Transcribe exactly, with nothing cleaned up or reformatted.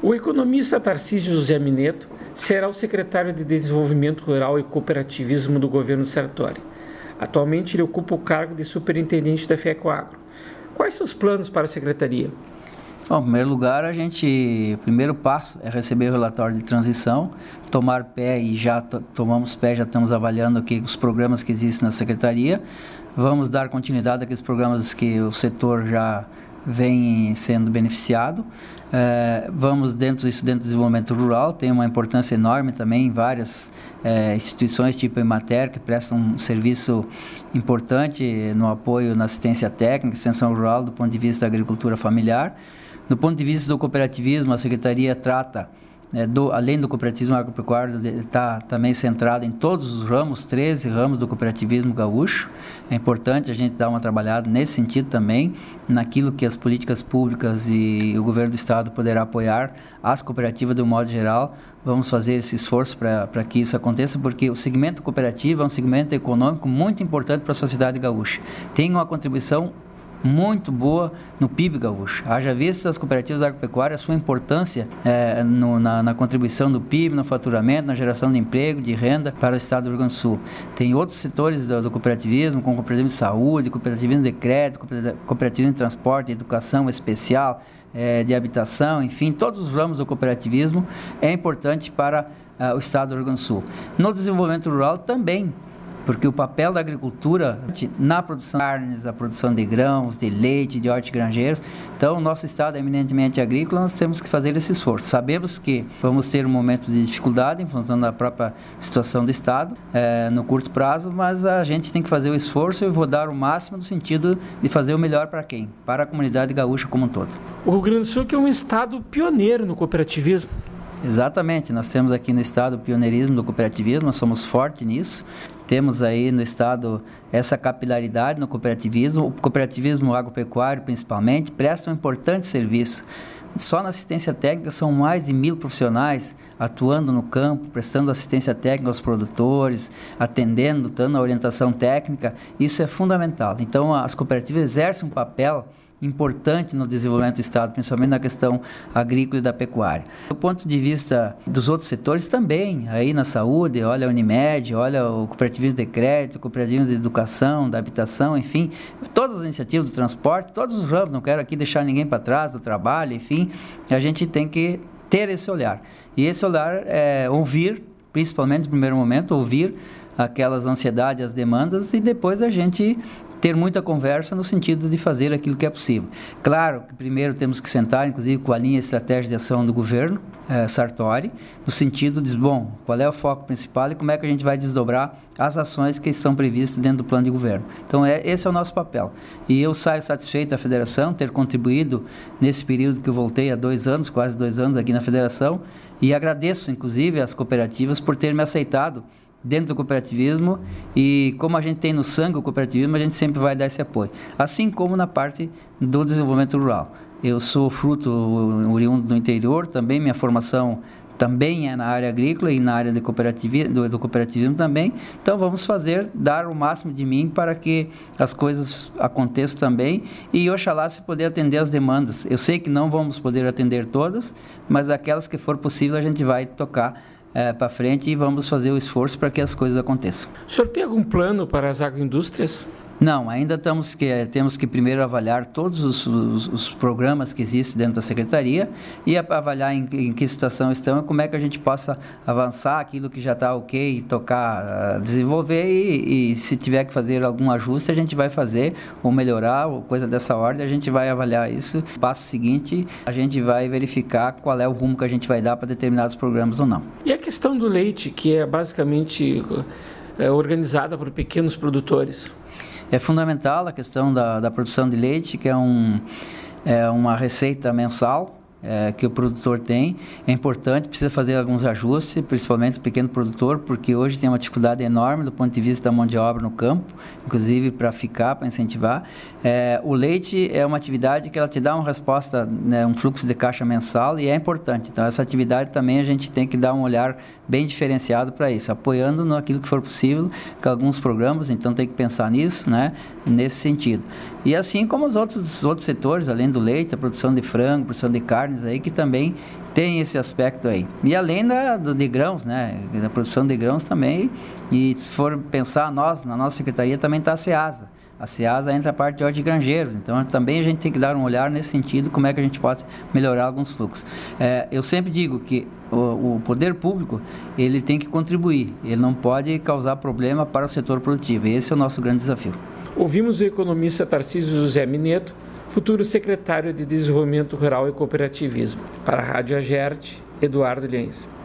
O economista Tarcísio José Mineto será o secretário de Desenvolvimento Rural e Cooperativismo do governo Sartori. Atualmente ele ocupa o cargo de superintendente da FECOAGRO. Quais são os planos para a secretaria? Bom, em primeiro lugar, a gente, o primeiro passo é receber o relatório de transição, tomar pé e já t- tomamos pé, já estamos avaliando aqui os programas que existem na secretaria. Vamos dar continuidade àqueles programas que o setor já vem sendo beneficiado. É, vamos dentro disso, dentro do desenvolvimento rural, tem uma importância enorme também em várias é, instituições tipo a Emater, que prestam um serviço importante no apoio na assistência técnica, extensão rural do ponto de vista da agricultura familiar. Do ponto de vista do cooperativismo, a Secretaria trata, é, do, além do cooperativismo agropecuário, está também centrada em todos os ramos, treze ramos do cooperativismo gaúcho. É importante a gente dar uma trabalhada nesse sentido também, naquilo que as políticas públicas e o governo do estado poderá apoiar as cooperativas de um modo geral. Vamos fazer esse esforço para que isso aconteça, porque o segmento cooperativo é um segmento econômico muito importante para a sociedade gaúcha. Tem uma contribuição muito boa no P I B gaúcho. Haja visto as cooperativas agropecuárias, a sua importância é, no, na, na contribuição do P I B, no faturamento, na geração de emprego, de renda para o estado do Rio Grande do Sul. Tem outros setores do, do cooperativismo, como cooperativismo de saúde, cooperativismo de crédito, cooperativismo de transporte, de educação especial, é, de habitação, enfim, todos os ramos do cooperativismo é importante para uh, o estado do Rio Grande do Sul. No desenvolvimento rural também, porque o papel da agricultura na produção de carnes, na produção de grãos, de leite, de hortigranjeiros. Então, o nosso estado é eminentemente agrícola, nós temos que fazer esse esforço. Sabemos que vamos ter um momento de dificuldade em função da própria situação do estado, é, no curto prazo, mas a gente tem que fazer o esforço e eu vou dar o máximo no sentido de fazer o melhor para quem? Para a comunidade gaúcha como um todo. O Rio Grande do Sul que é um estado pioneiro no cooperativismo. Exatamente, nós temos aqui no estado o pioneirismo do cooperativismo, nós somos fortes nisso. Temos aí no estado essa capilaridade no cooperativismo, o cooperativismo agropecuário principalmente, presta um importante serviço. Só na assistência técnica são mais de mil profissionais atuando no campo, prestando assistência técnica aos produtores, atendendo, dando a orientação técnica, isso é fundamental. Então as cooperativas exercem um papel importante no desenvolvimento do estado, principalmente na questão agrícola e da pecuária. Do ponto de vista dos outros setores também, aí na saúde, olha a Unimed, olha o cooperativismo de crédito, o cooperativismo de educação, da habitação, enfim, todas as iniciativas do transporte, todos os ramos, não quero aqui deixar ninguém para trás do trabalho, enfim, a gente tem que ter esse olhar. E esse olhar é ouvir, principalmente no primeiro momento, ouvir aquelas ansiedades, as demandas, e depois a gente ter muita conversa no sentido de fazer aquilo que é possível. Claro que primeiro temos que sentar, inclusive com a linha estratégia de ação do governo, eh, Sartori, no sentido de, bom, qual é o foco principal e como é que a gente vai desdobrar as ações que estão previstas dentro do plano de governo. Então, é, esse é o nosso papel. E eu saio satisfeito da federação, ter contribuído nesse período que eu voltei há dois anos, quase dois anos aqui na federação, e agradeço, inclusive, às cooperativas por terem me aceitado dentro do cooperativismo, e como a gente tem no sangue o cooperativismo, a gente sempre vai dar esse apoio. Assim como na parte do desenvolvimento rural. Eu sou fruto oriundo do interior, também minha formação também é na área agrícola e na área de cooperativismo, do, do cooperativismo também. Então vamos fazer, dar o máximo de mim para que as coisas aconteçam também e oxalá se poder atender as demandas. Eu sei que não vamos poder atender todas, mas aquelas que for possível a gente vai tocar É, para frente e vamos fazer o esforço para que as coisas aconteçam. O senhor tem algum plano para as agroindústrias? Não, ainda temos que, temos que primeiro avaliar todos os, os, os programas que existem dentro da Secretaria e avaliar em, em que situação estão e como é que a gente possa avançar aquilo que já está ok, tocar, desenvolver e, e se tiver que fazer algum ajuste a gente vai fazer ou melhorar ou coisa dessa ordem, a gente vai avaliar isso. No passo seguinte, a gente vai verificar qual é o rumo que a gente vai dar para determinados programas ou não. E a questão do leite, que é basicamente é, organizada por pequenos produtores? É fundamental a questão da, da produção de leite, que é, um, é uma receita mensal é, que o produtor tem. É importante, precisa fazer alguns ajustes, principalmente o pequeno produtor, porque hoje tem uma dificuldade enorme do ponto de vista da mão de obra no campo, inclusive para ficar, para incentivar. É, o leite é uma atividade que ela te dá uma resposta, né, um fluxo de caixa mensal e é importante. Então, essa atividade também a gente tem que dar um olhar bem diferenciado para isso, apoiando naquilo que for possível, com alguns programas, então tem que pensar nisso, né, nesse sentido. E assim como os outros, os outros setores, além do leite, a produção de frango, a produção de carne, carnes aí que também tem esse aspecto aí. E além da, de grãos, né, da produção de grãos também, e se for pensar nós, na nossa secretaria também está a SEASA. A SEASA entra a parte de ordem de granjeiros, então também a gente tem que dar um olhar nesse sentido, como é que a gente pode melhorar alguns fluxos. É, eu sempre digo que o, o poder público, ele tem que contribuir, ele não pode causar problema para o setor produtivo, e esse é o nosso grande desafio. Ouvimos o economista Tarcísio José Mineto, futuro secretário de Desenvolvimento Rural e Cooperativismo. Para a Rádio Agerte, Eduardo Lhães.